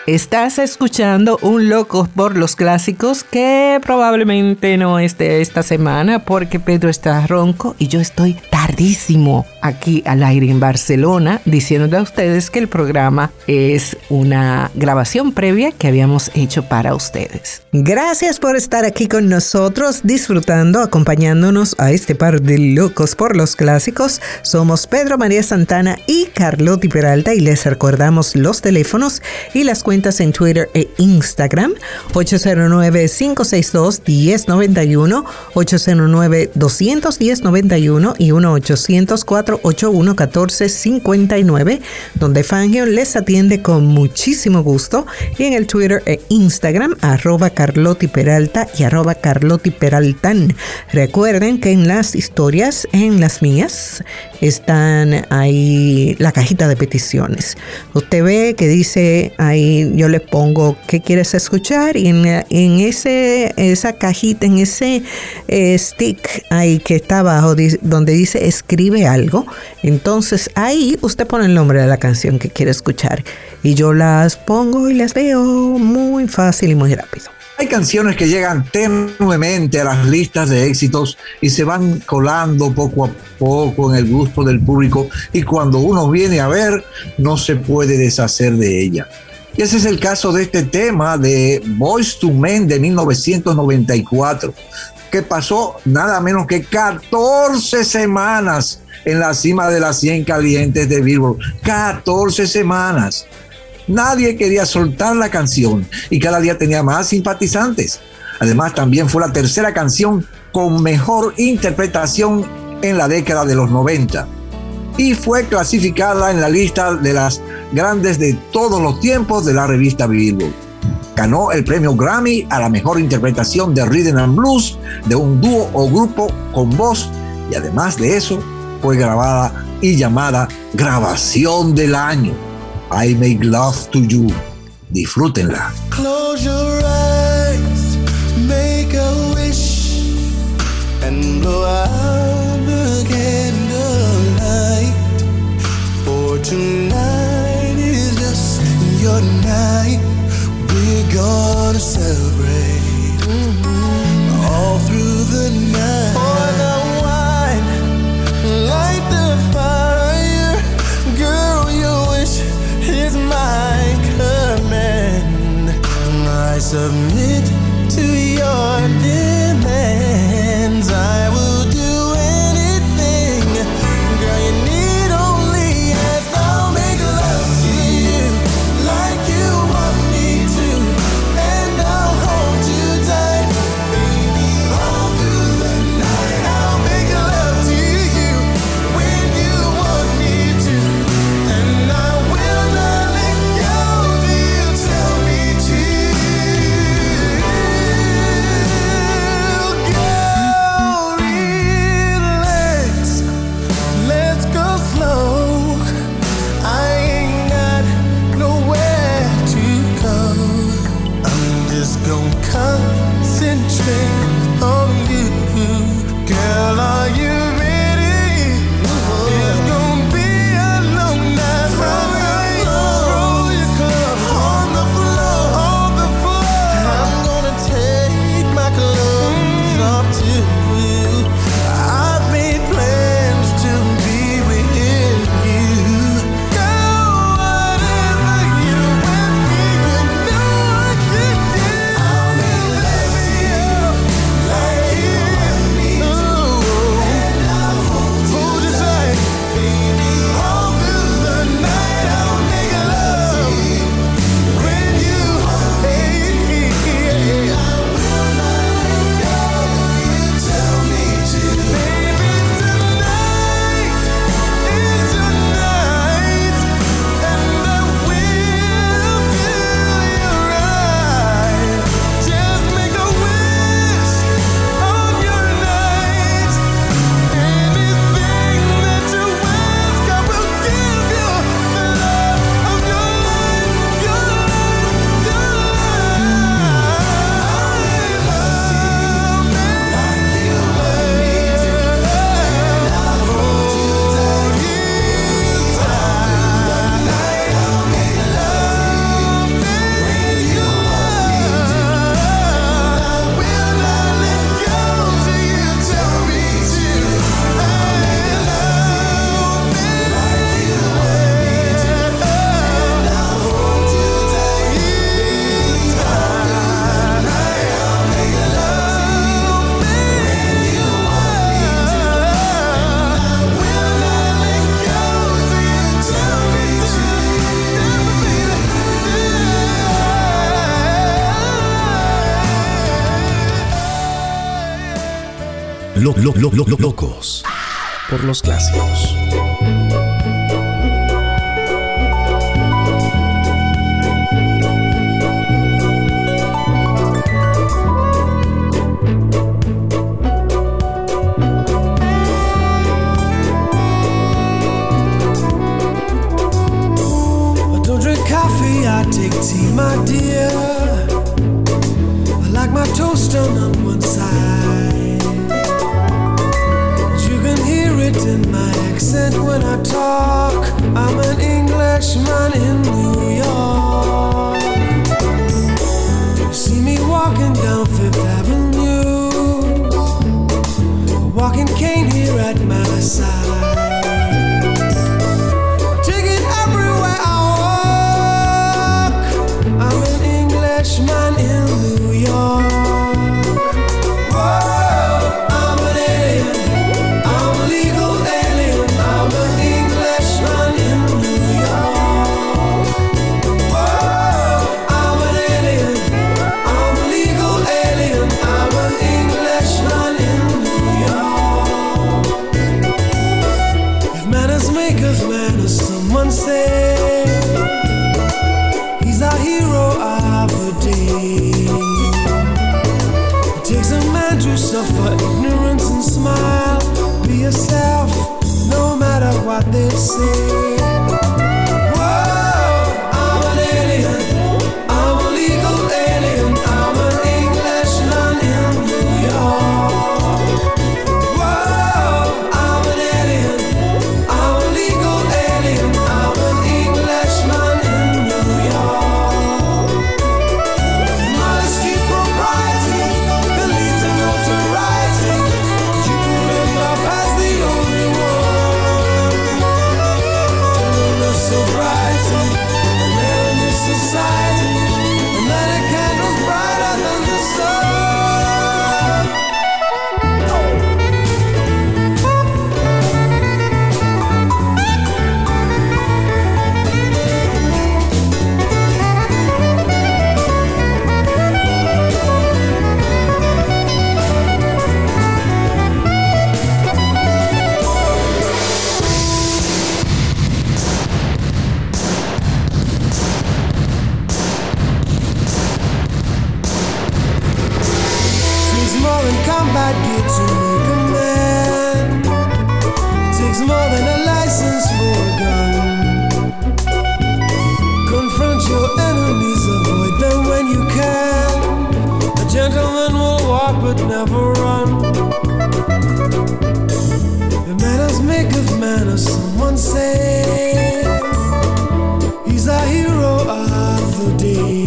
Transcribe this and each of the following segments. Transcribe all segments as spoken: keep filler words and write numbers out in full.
Estás escuchando un Locos por los Clásicos que probablemente no es de esta semana porque Pedro está ronco y yo estoy tardísimo aquí al aire en Barcelona diciéndole a ustedes que el programa es una grabación previa que habíamos hecho para ustedes. Gracias por estar aquí con nosotros, disfrutando, acompañándonos a este par de Locos por los Clásicos. Somos Pedro María Santana y Carlotti Peralta y les recordamos los teléfonos y las cuentas en Twitter e Instagram: ocho cero nueve, cinco seis dos, uno cero nueve uno, ocho cero nueve, dos uno cero nueve uno y uno ochocientos, cuatrocientos ochenta y uno, catorce cincuenta y nueve, donde Fangio les atiende con muchísimo gusto, y en el Twitter e Instagram arroba Carlotti Peralta y arroba Carlotti Peraltan. Recuerden que en las historias, en las mías, están ahí la cajita de peticiones. Usted ve que dice ahí, yo le pongo qué quieres escuchar, y en, en ese esa cajita, en ese eh, stick ahí que está abajo, donde dice escribe algo, entonces ahí usted pone el nombre de la canción que quiere escuchar y yo las pongo y las veo muy fácil y muy rápido. Hay canciones que llegan tenuemente a las listas de éxitos y se van colando poco a poco en el gusto del público, y cuando uno viene a ver no se puede deshacer de ella. Y ese es el caso de este tema de Boyz two Men de mil novecientos noventa y cuatro, que pasó nada menos que catorce semanas en la cima de las cien calientes de Billboard. catorce semanas. Nadie quería soltar la canción y cada día tenía más simpatizantes. Además, también fue la tercera canción con mejor interpretación en la década de los noventa y fue clasificada en la lista de las grandes de todos los tiempos de la revista Billboard. Ganó el premio Grammy a la mejor interpretación de Rhythm and Blues de un dúo o grupo con voz, y además de eso fue grabada y llamada Grabación del Año. I Make Love to You. Disfrútenla. Close your eyes, make a wish, and blow out the candlelight. For tonight is just your night. We're gonna celebrate mm-hmm. all through the night. Pour the wine, light the fire, girl. Your wish is my command. I submit to your demands. I will do anything, girl. You need only ask. I'll make love to you like you want me to, and I'll hold you tight, baby, all through the night. I'll make love to you when you want me to, and I will not let go till you tell me to. lo, lo, lo, lo, lo, locos por los clásicos. I take tea, my dear. I like my toast done on one side. But you can hear it in my accent when I talk. I'm an Englishman in New York. You see me walking down Fifth Avenue, a walking cane here at my side. Man in New York. Whoa, I'm an alien. I'm a legal alien. I'm an Englishman in New York. Whoa, I'm an alien. I'm a legal alien. I'm an Englishman in New York. If manners make us manners, someone say he's our hero of the day. It takes a man to suffer ignorance and smile. Be yourself, no matter what they say. Whoa, I'm an alien. I'm a legal alien. I'm an Englishman in New York. Whoa, I'm an alien. I'm a legal alien. I'm an Englishman in New York. Modesty, propriety, belief in notoriety. You remember past the only one. Gentleness, sobriety, and then in society. And then a candle's brighter than the sun. Takes more than combat gear to make a man. Takes more than a license for a gun. Confront your enemies, avoid them when you can. A gentleman will walk but never run. The manners make of manners, someone say. He's our hero of the day.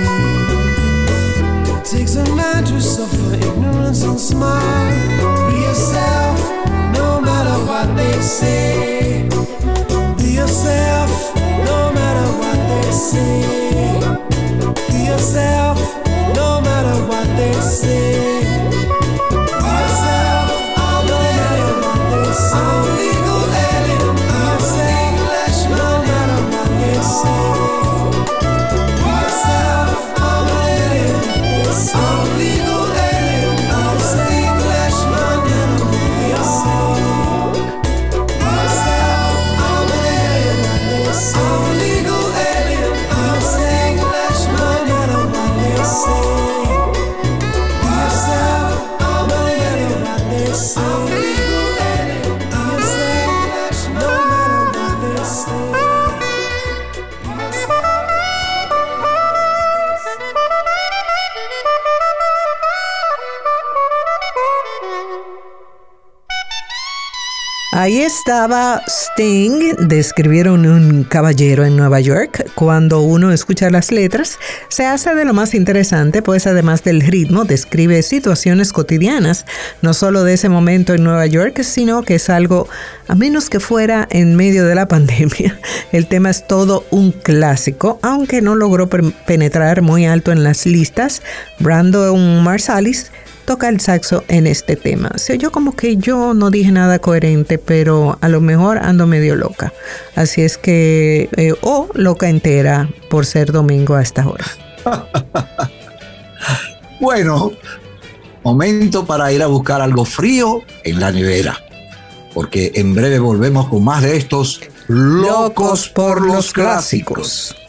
It takes a man to suffer ignorance and smile. Be yourself, no matter what they say. Be yourself, no matter what they say. Be yourself, no matter what they say. Be yourself, I'm an alien. I'm a legal alien. I'm an Englishman, no matter what they say. Be yourself, I'm an alien. I'm a legal alien. I'm an Englishman in New York. Be yourself, I'm an alien. I'm a legal alien. I'm an Englishman, no matter what they say. Be yourself, I'm an alien. I'm a legal alien. I'm an Englishman, no matter what they say. Ahí estaba Sting, describieron un caballero en Nueva York. Cuando uno escucha las letras, se hace de lo más interesante, pues además del ritmo, describe situaciones cotidianas, no solo de ese momento en Nueva York, sino que es algo, a menos que fuera en medio de la pandemia. El tema es todo un clásico, aunque no logró penetrar muy alto en las listas. Brandon Marsalis toca el saxo en este tema. Se oyó como que yo no dije nada coherente, pero a lo mejor ando medio loca. Así es que, eh, o loca entera por ser domingo a esta hora. Bueno, Momento para ir a buscar algo frío en la nevera, porque en breve volvemos con más de estos Locos por los Clásicos.